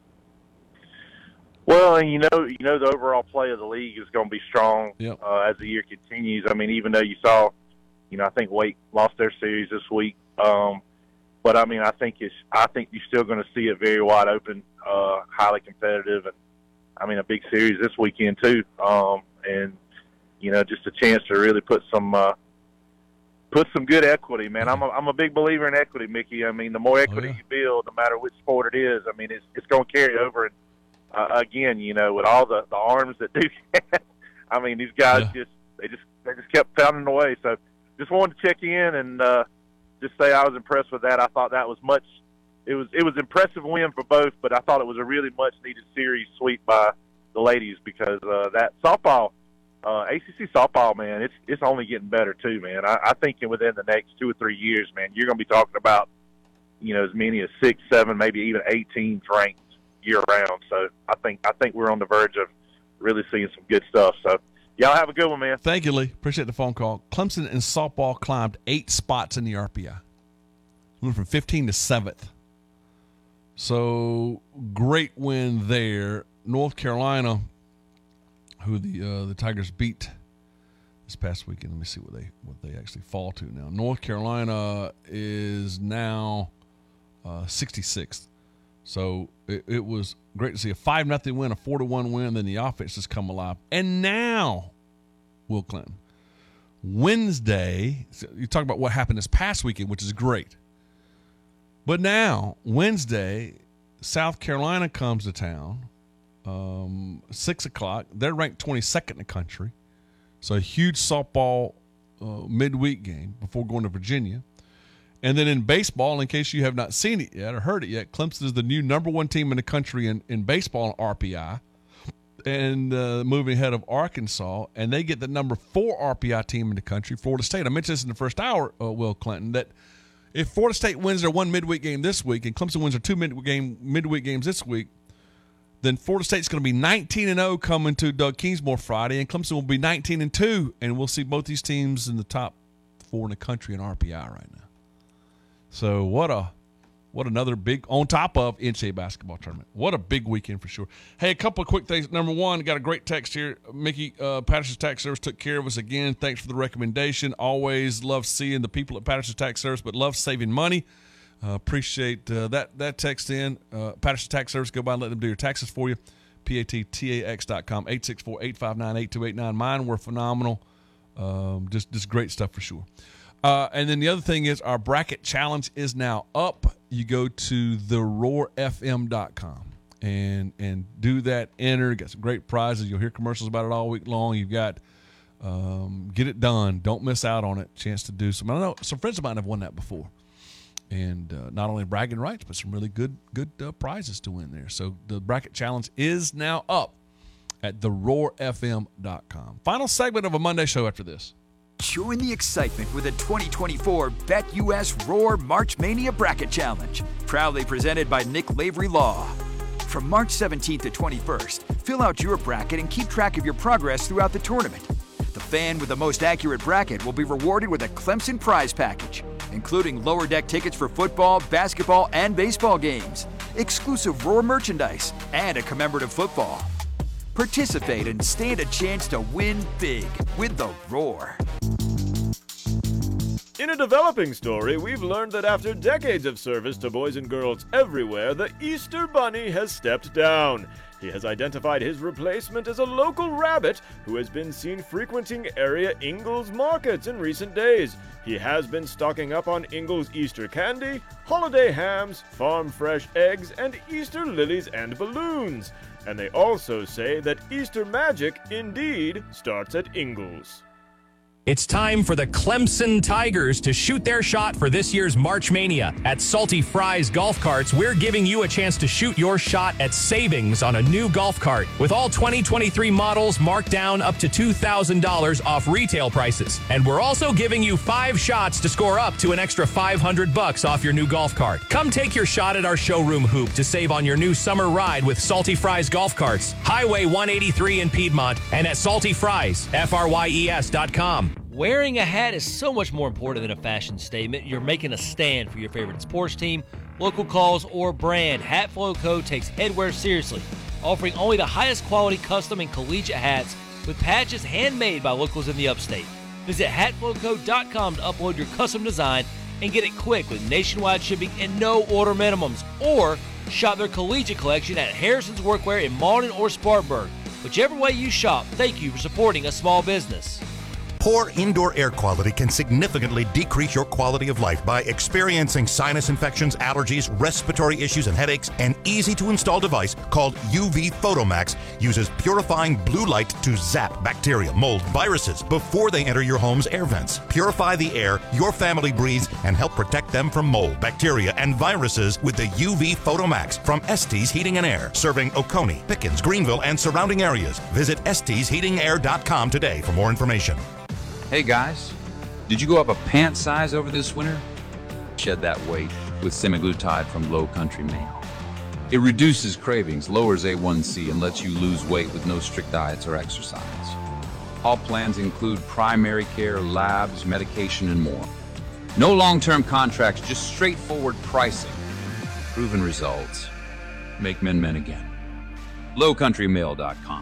Speaker 5: Well, and you know the overall play of the league is going to be strong as the year continues. I mean, even though you saw, I think Wake lost their series this week, but I mean, I think you're still going to see it very wide open, highly competitive, and I mean a big series this weekend too. And just a chance to really put some good equity, man. I'm a big believer in equity, Mickey. I mean, the more equity you build, no matter which sport it is, I mean, it's going to carry over. And again, with all the arms that Duke has, I mean, these guys they just kept pounding away. So just wanted to check in and just say I was impressed with that. I thought that was it was impressive win for both, but I thought it was a really much needed series sweep by the ladies because that softball. ACC softball, man, it's only getting better too, man. I think within the next 2 or 3 years, man, you're going to be talking about, as many as 6, 7, maybe even 8 teams ranked year round. So I think we're on the verge of really seeing some good stuff. So Y'all have a good one, man.
Speaker 1: Thank you, Lee. Appreciate the phone call. Clemson in softball climbed 8 spots in the RPI. Went from 15 to 7th. So great win there. North Carolina, who the Tigers beat this past weekend. Let me see what they actually fall to now. North Carolina is now 66th. So it was great to see a 5-0 win, a 4-1 win, then the offense has come alive. And now, Will Clinton, Wednesday, so you talk about what happened this past weekend, which is great. But now, Wednesday, South Carolina comes to town, 6 o'clock. They're ranked 22nd in the country. So a huge softball midweek game before going to Virginia. And then in baseball, in case you have not seen it yet or heard it yet, Clemson is the new #1 team in the country in baseball in RPI, and moving ahead of Arkansas. And they get the #4 RPI team in the country, Florida State. I mentioned this in the first hour, Will Clinton, that if Florida State wins their one midweek game this week and Clemson wins their 2 midweek games this week, then Florida State's going to be 19-0 coming to Doug Kingsmore Friday, and Clemson will be 19-2, and we'll see both these teams in the top 4 in the country in RPI right now. So what another big, on top of NCAA basketball tournament. What a big weekend for sure. Hey, a couple of quick things. Number one, got a great text here. Mickey, Patterson's Tax Service took care of us again. Thanks for the recommendation. Always love seeing the people at Patterson's Tax Service, but love saving money. Appreciate that text in. Patterson's Tax Service, go by and let them do your taxes for you. PATTAX.com, 864-859-8289. Mine were phenomenal. Just great stuff for sure. And then the other thing is our bracket challenge is now up. You go to theroarfm.com and do that, enter. Got some great prizes. You'll hear commercials about it all week long. You've got get it done. Don't miss out on it. Chance to do some. I don't know, some friends of mine have won that before. And not only bragging rights, but some really good prizes to win there. So the bracket challenge is now up at theroarfm.com. Final segment of a Monday show after this.
Speaker 19: Join the excitement with the 2024 BetUS Roar March Mania Bracket Challenge, proudly presented by Nick Lavery Law. From March 17th to 21st, fill out your bracket and keep track of your progress throughout the tournament. The fan with the most accurate bracket will be rewarded with a Clemson prize package, including lower deck tickets for football, basketball, and baseball games, exclusive Roar merchandise, and a commemorative football. Participate and stand a chance to win big with the Roar.
Speaker 6: In a developing story, we've learned that after decades of service to boys and girls everywhere, the Easter Bunny has stepped down. He has identified his replacement as a local rabbit who has been seen frequenting area Ingalls markets in recent days. He has been stocking up on Ingalls Easter candy, holiday hams, farm fresh eggs, and Easter lilies and balloons. And they also say that Easter magic indeed starts at Ingalls.
Speaker 7: It's time for the Clemson Tigers to shoot their shot for this year's March Mania. At Salty Fries Golf Carts, we're giving you a chance to shoot your shot at savings on a new golf cart, with all 2023 models marked down up to $2,000 off retail prices. And we're also giving you 5 shots to score up to an extra $500 off your new golf cart. Come take your shot at our showroom hoop to save on your new summer ride with Salty Fries Golf Carts, Highway 183 in Piedmont, and at saltyfries.com.
Speaker 23: Wearing a hat is so much more important than a fashion statement. You're making a stand for your favorite sports team, local cause, or brand. Hatflow Co. takes headwear seriously, offering only the highest quality custom and collegiate hats with patches handmade by locals in the upstate. Visit hatflowco.com to upload your custom design and get it quick with nationwide shipping and no order minimums. Or shop their collegiate collection at Harrison's Workwear in Malden or Spartanburg. Whichever way you shop, thank you for supporting a small business.
Speaker 18: Poor indoor air quality can significantly decrease your quality of life by experiencing sinus infections, allergies, respiratory issues, and headaches. An easy-to-install device called UV Photomax uses purifying blue light to zap bacteria, mold, viruses before they enter your home's air vents. Purify the air your family breathes and help protect them from mold, bacteria, and viruses with the UV Photomax from Estes Heating and Air, serving Oconee, Pickens, Greenville, and surrounding areas. Visit EstesHeatingAir.com today for more information.
Speaker 24: Hey guys, did you go up a pant size over this winter? Shed that weight with semaglutide from Low Country Mayo. It reduces cravings, lowers A1C, and lets you lose weight with no strict diets or exercise. All plans include primary care, labs, medication, and more. No long-term contracts, just straightforward pricing. Proven results. Make men men again. LowCountryMail.com.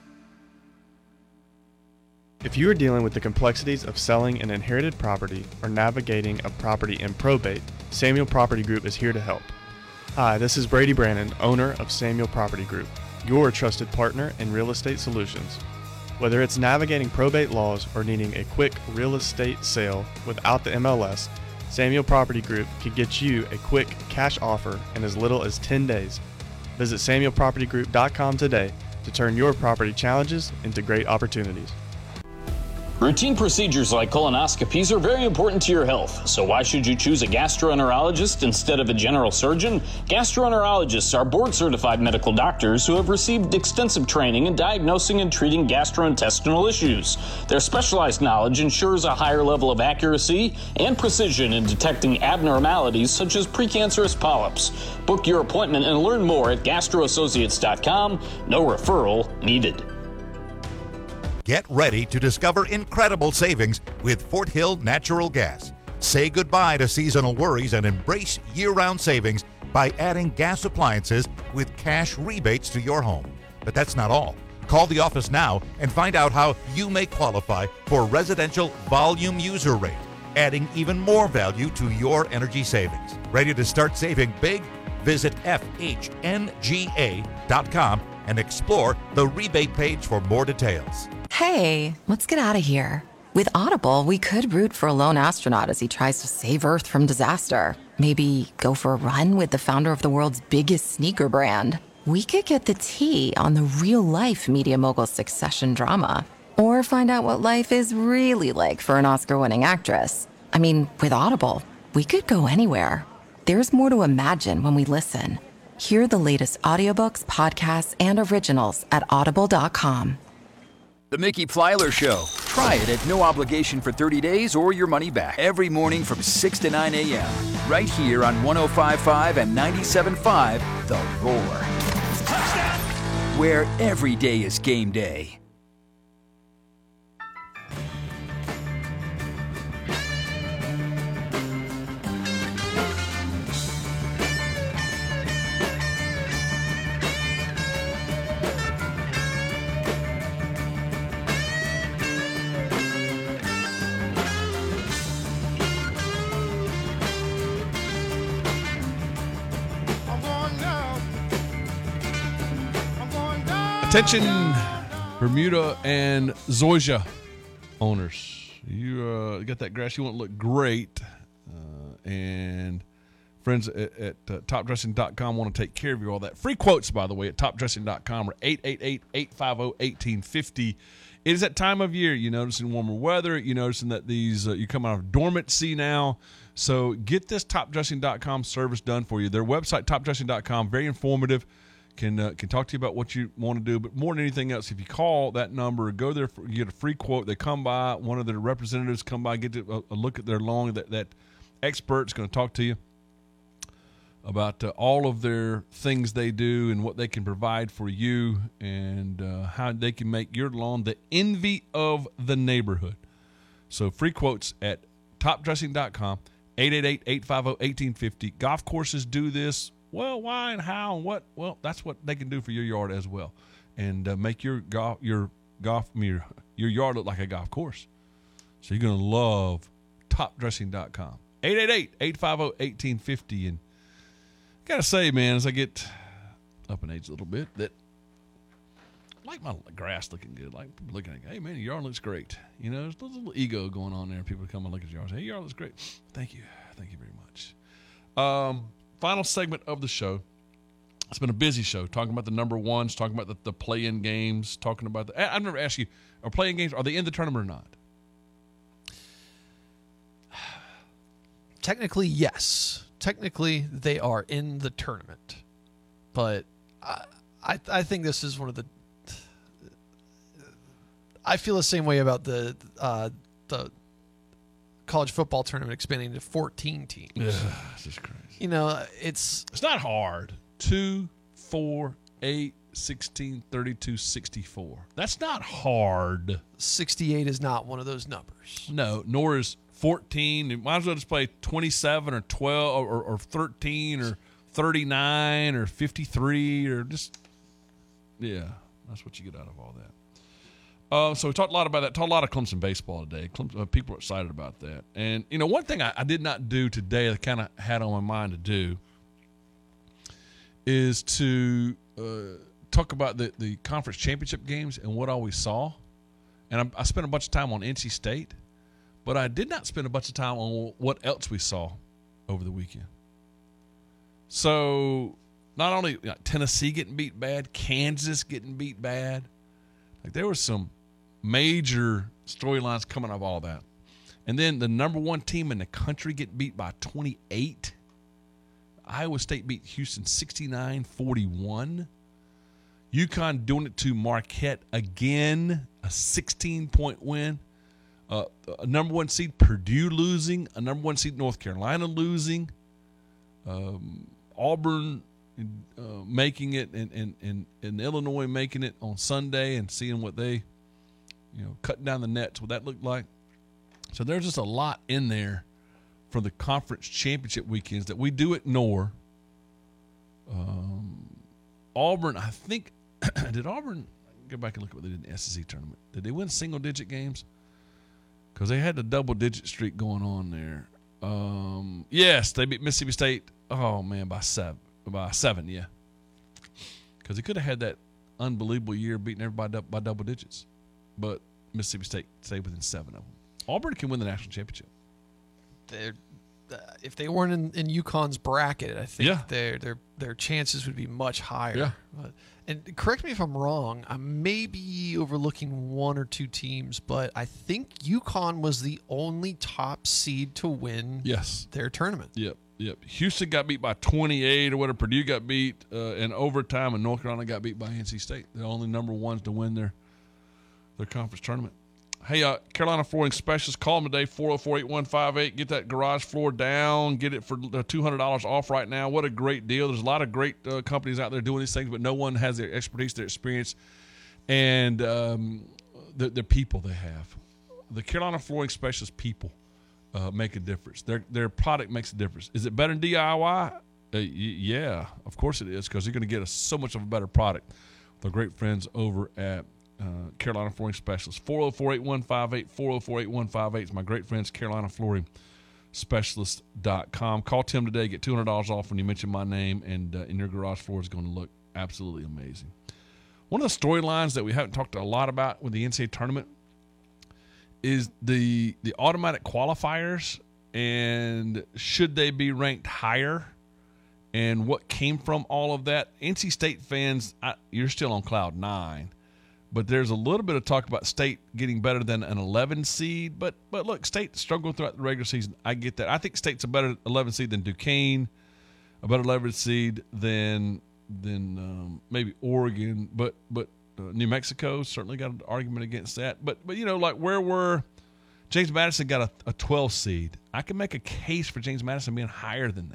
Speaker 8: If you are dealing with the complexities of selling an inherited property or navigating a property in probate, Samuel Property Group is here to help. Hi, this is Brady Brannon, owner of Samuel Property Group, your trusted partner in real estate solutions. Whether it's navigating probate laws or needing a quick real estate sale without the MLS, Samuel Property Group can get you a quick cash offer in as little as 10 days. Visit SamuelPropertyGroup.com today to turn your property challenges into great opportunities.
Speaker 9: Routine procedures like colonoscopies are very important to your health, so why should you choose a gastroenterologist instead of a general surgeon? Gastroenterologists are board-certified medical doctors who have received extensive training in diagnosing and treating gastrointestinal issues. Their specialized knowledge ensures a higher level of accuracy and precision in detecting abnormalities such as precancerous polyps. Book your appointment and learn more at gastroassociates.com. No referral needed.
Speaker 18: Get ready to discover incredible savings with Fort Hill Natural Gas. Say goodbye to seasonal worries and embrace year-round savings by adding gas appliances with cash rebates to your home. But that's not all. Call the office now and find out how you may qualify for residential volume user rate, adding even more value to your energy savings. Ready to start saving big? Visit FHNGA.com and explore the rebate page for more details.
Speaker 10: Hey, let's get out of here. With Audible, we could root for a lone astronaut as he tries to save Earth from disaster. Maybe go for a run with the founder of the world's biggest sneaker brand. We could get the tea on the real-life media mogul succession drama. Or find out what life is really like for an Oscar-winning actress. I mean, with Audible, we could go anywhere. There's more to imagine when we listen. Hear the latest audiobooks, podcasts, and originals at audible.com.
Speaker 19: The Mickey Plyler Show. Try it at no obligation for 30 days or your money back. Every morning from 6 to 9 a.m. Right here on 105.5 and 97.5, The Roar. Touchdown! Where every day is game day.
Speaker 1: Attention, Bermuda and Zoysia owners. You got that grass you want to look great, and friends at topdressing.com want to take care of you all that. Free quotes, by the way, at topdressing.com or 888-850-1850. It is that time of year. You're noticing warmer weather. You're noticing that these you come out of dormancy now. So get this topdressing.com service done for you. Their website, topdressing.com, very informative. Can talk to you about what you want to do, but more than anything else, if you call that number, go there, you get a free quote. They come by, one of their representatives come by, get a look at their lawn. That expert's going to talk to you about all of their things they do and what they can provide for you, and how they can make your lawn the envy of the neighborhood. So free quotes at topdressing.com, 888-850-1850. Golf courses do this. Well, why and how and what? Well, that's what they can do for your yard as well, and make your yard look like a golf course. So you're going to love topdressing.com. 888-850-1850. And I got to say, man, as I get up in age a little bit, that I like my grass looking good. Like people looking at, hey, man, your yard looks great. You know, there's a little ego going on there. People come and look at your yard and say, hey, your yard looks great. Thank you. Thank you very much. Final segment of the show. It's been a busy show, talking about the number ones, talking about the play-in games, talking about I've never asked you, are play-in games, are they in the tournament or not?
Speaker 2: Technically, yes. Technically, they are in the tournament. But I think this is one of the... I feel the same way about the college football tournament expanding to 14 teams.
Speaker 1: Yeah, this is crazy.
Speaker 2: You know, it's
Speaker 1: not hard. 2, 4, 8, 16, 32, 64. That's not hard.
Speaker 2: 68 is not one of those numbers.
Speaker 1: No, nor is 14. You might as well just play 27 or 12 or 13 or 39 or 53 or just, yeah, that's what you get out of all that. So we talked a lot about that. Talked a lot of Clemson baseball today. People are excited about that. And, one thing I did not do today that I kind of had on my mind to do is to talk about the conference championship games and what all we saw. And I spent a bunch of time on NC State, but I did not spend a bunch of time on what else we saw over the weekend. So not only Tennessee getting beat bad, Kansas getting beat bad. Like there was some major storylines coming out of all that. And then the number one team in the country get beat by 28. Iowa State beat Houston 69-41. UConn doing it to Marquette again, a 16-point win. A number one seed Purdue losing, a number one seed North Carolina losing. Auburn making it and Illinois making it on Sunday and seeing what they, cutting down the nets, what that looked like. So there's just a lot in there for the conference championship weekends that we do ignore. Auburn, I think, did Auburn go back and look at what they did in the SEC tournament? Did they win single-digit games? Because they had the double-digit streak going on there. Yes, they beat Mississippi State. Oh man, by seven, yeah. Because they could have had that unbelievable year beating everybody by double digits, but Mississippi State stayed within 7 of them. Auburn can win the national championship.
Speaker 2: If they weren't in UConn's bracket, I think their chances would be much higher.
Speaker 1: Yeah.
Speaker 2: And correct me if I'm wrong, I may be overlooking one or two teams, but I think UConn was the only top seed to win their tournament.
Speaker 1: Yep. Houston got beat by 28 or whatever. Purdue got beat in overtime, and North Carolina got beat by NC State. The only number ones to win their conference tournament. Hey, Carolina Flooring Specialists, call them today, 404-8158. Get that garage floor down. Get it for $200 off right now. What a great deal. There's a lot of great companies out there doing these things, but no one has their expertise, their experience, and the people they have. The Carolina Flooring Specialists people make a difference. Their product makes a difference. Is it better than DIY? Yeah, of course it is, because you're going to get so much of a better product. The great friends over at Carolina Flooring Specialists. 404-8158, 404-8158 is my great friends, Carolina Flooring Specialist.com. Call Tim today. Get $200 off when you mention my name, and your garage floor is going to look absolutely amazing. One of the storylines that we haven't talked a lot about with the NCAA tournament is the automatic qualifiers, and should they be ranked higher, and what came from all of that. NC State fans, you're still on cloud 9. But there's a little bit of talk about State getting better than an 11 seed. But look, State struggled throughout the regular season. I get that. I think State's a better 11 seed than Duquesne, a better 11 seed than maybe Oregon. But New Mexico certainly got an argument against that. But where were James Madison got a 12 seed. I can make a case for James Madison being higher than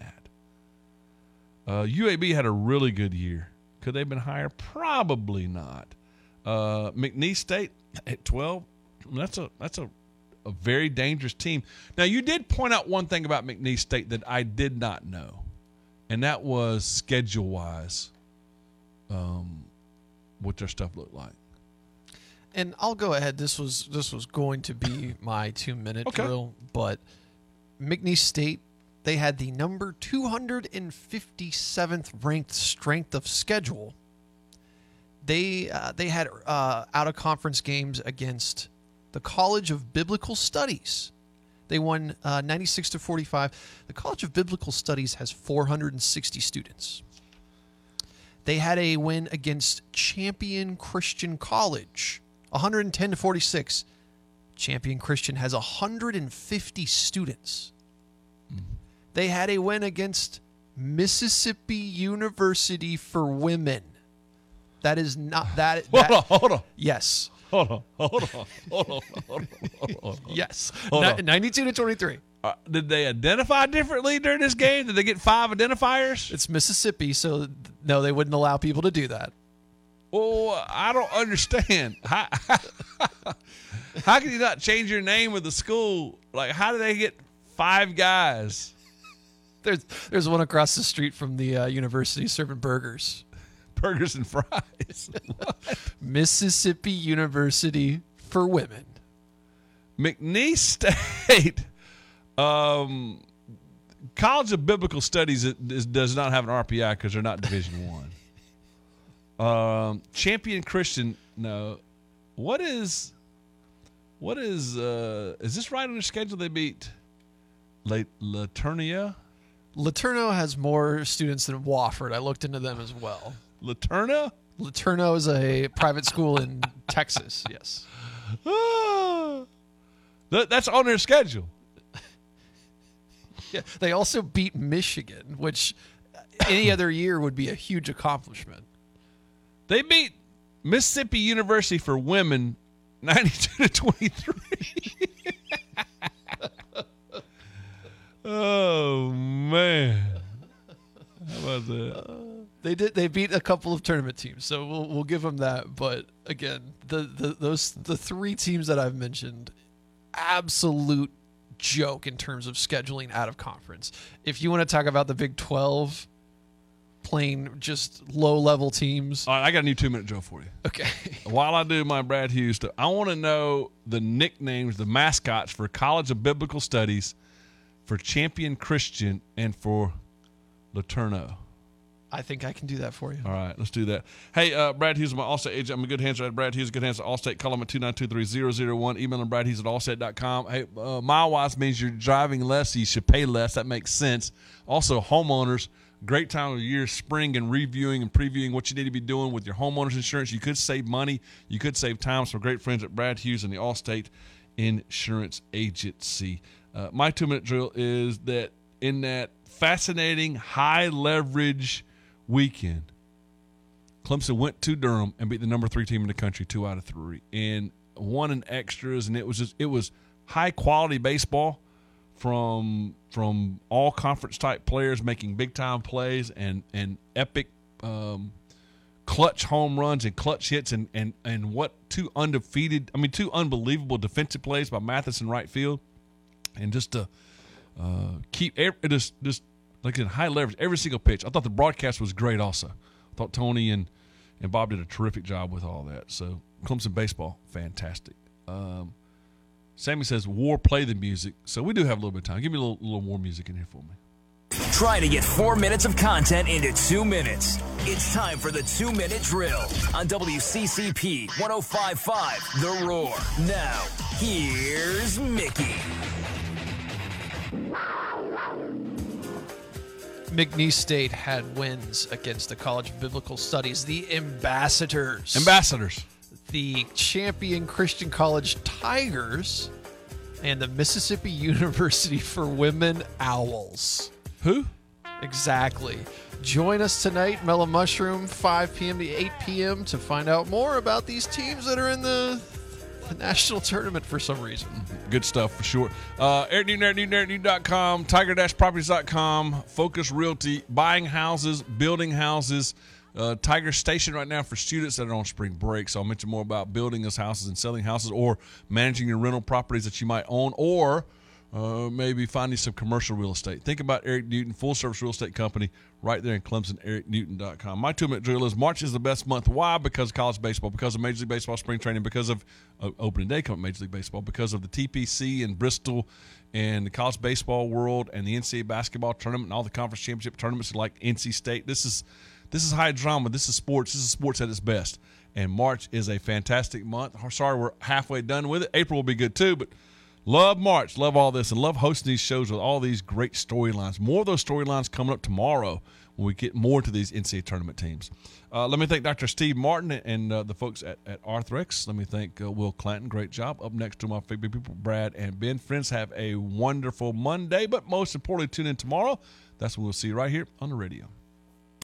Speaker 1: that. UAB had a really good year. Could they have been higher? Probably not. McNeese State at 12, that's a very dangerous team. Now, you did point out one thing about McNeese State that I did not know, and that was schedule-wise what their stuff looked like.
Speaker 2: And I'll go ahead. This was going to be my 2-minute drill, but McNeese State, they had the number 257th ranked strength of schedule. They had out-of-conference games against the College of Biblical Studies. They won 96-45. The College of Biblical Studies has 460 students. They had a win against Champion Christian College, 110-46. Champion Christian has 150 students. They had a win against Mississippi University for Women. That is not that.
Speaker 1: Hold on.
Speaker 2: Yes.
Speaker 1: Hold on.
Speaker 2: Yes. 92-23.
Speaker 1: Did they identify differently during this game? Did they get 5 identifiers?
Speaker 2: It's Mississippi, so no, they wouldn't allow people to do that.
Speaker 1: Well, I don't understand. How can you not change your name of the school? Like, how do they get 5 guys?
Speaker 2: There's one across the street from the university serving burgers.
Speaker 1: Burgers and fries.
Speaker 2: Mississippi University for Women.
Speaker 1: McNeese State College of Biblical Studies does not have an RPI because they're not Division I. Champion Christian, no. What is this right on their schedule? They beat LaTernia?
Speaker 2: LeTourneau has more students than Wofford. I looked into them as well.
Speaker 1: LaTerna?
Speaker 2: LeTourneau is a private school in Texas, yes.
Speaker 1: That's on their schedule.
Speaker 2: Yeah, they also beat Michigan, which any other year would be a huge accomplishment.
Speaker 1: They beat Mississippi University for Women 92-23. Oh man! How about that?
Speaker 2: They beat a couple of tournament teams, so we'll give them that. But again, the 3 teams that I've mentioned, absolute joke in terms of scheduling out of conference. If you want to talk about the Big 12 playing just low level teams,
Speaker 1: all right, I got a new 2-minute drill for you.
Speaker 2: Okay.
Speaker 1: While I do my Brad Hughes stuff, I want to know the nicknames, the mascots for College of Biblical Studies, for Champion Christian, and for LeTourneau.
Speaker 2: I think I can do that for you.
Speaker 1: All right, let's do that. Hey, Brad Hughes is my Allstate agent. I'm a good hands at Brad Hughes, good hands at Allstate. Call him at 2923001. Email him Brad Hughes at allstate.com. Hey, mile-wise means you're driving less, so you should pay less. That makes sense. Also, homeowners, great time of year, spring, and reviewing and previewing what you need to be doing with your homeowners insurance. You could save money. You could save time. So great friends at Brad Hughes and the Allstate Insurance Agency. My 2-minute drill is that in that fascinating high leverage weekend, Clemson went to Durham and beat the number 3 team in the country 2 out of 3 and won in extras, and it was high quality baseball from all conference type players making big time plays and epic clutch home runs and clutch hits and what 2 unbelievable defensive plays by Mathis in right field. And just to keep just like in high leverage every single pitch. I thought the broadcast was great also. I thought Tony and Bob did a terrific job with all that. So Clemson baseball, fantastic. Sammy says, War, play the music. So we do have a little bit of time. Give me a little more music in here for me.
Speaker 11: Try to get 4 minutes of content into 2 minutes. It's time for the 2-minute drill on WCCP 105.5 The Roar. Now, here's Mickey.
Speaker 2: McNeese State had wins against the College of Biblical Studies, the Ambassadors. The Champion Christian College Tigers, and the Mississippi University for Women Owls.
Speaker 1: Who?
Speaker 2: Exactly. Join us tonight, Mellow Mushroom, 5 p.m. to 8 p.m. to find out more about these teams that are in the national tournament for some reason.
Speaker 1: Good stuff for sure. Eric Newton, EricNewton.com, Tiger-Properties.com, Focus Realty, buying houses, building houses. Tiger Station right now for students that are on spring break. So I'll mention more about building those houses and selling houses or managing your rental properties that you might own or maybe finding some commercial real estate. Think about Eric Newton, full-service real estate company right there in Clemson, EricNewton.com. My 2-minute drill is March is the best month. Why? Because of college baseball, because of Major League Baseball spring training, because of opening day coming Major League Baseball, because of the TPC in Bristol and the college baseball world and the NCAA basketball tournament and all the conference championship tournaments like NC State. This is high drama. This is sports. This is sports at its best. And March is a fantastic month. Sorry we're halfway done with it. April will be good too, but love March, love all this, and love hosting these shows with all these great storylines. More of those storylines coming up tomorrow when we get more to these NCAA tournament teams. Let me thank Dr. Steve Martin and the folks at Arthrex. Let me thank Will Clanton. Great job. Up next to my favorite people, Brad and Ben. Friends, have a wonderful Monday, but most importantly, tune in tomorrow. That's when we'll see you right here on the radio.